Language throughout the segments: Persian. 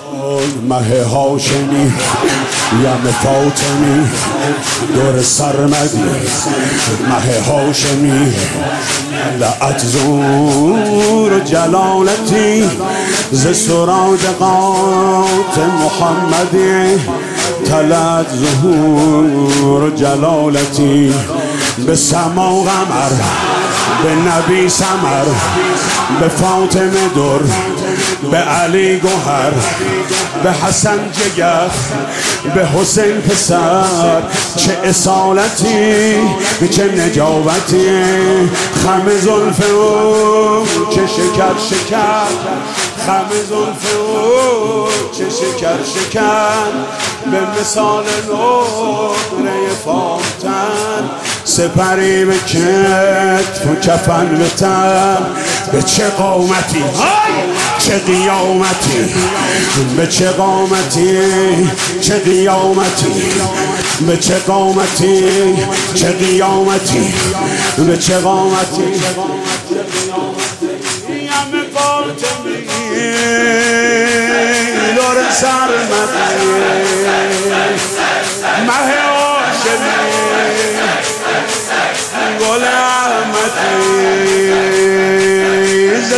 مه هاشمی یم فاطمی دور سرمدی مه هاشمی لعت زور جلالتی ز سرادقات محمدی طلعت ظهور جلالتی به سما قمر به نبی سمر به فاطمه در به علی گوهر به حسن جگر به حسین پسر چه اصالتی چه نجابتی خم زلف او چه شکر شکر خم زلف او چه شکر شکر به مثال نقره فامتن سپری به کتف و کفن به تن به چه قامتی چه قیامتی به چه قامتی چه قیامتی به چه قامتی چه قیامتی به چه قامتی یم فاطمی دور سرمدی مه هاشمی گل احمدی ز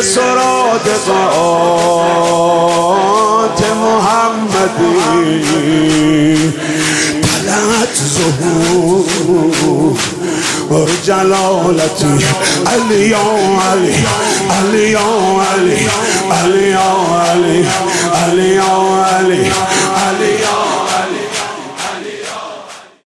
سرادقات محمدی طلعت ظهور جلالتی علی یا علی علی یا علی علی یا علی علی یا علی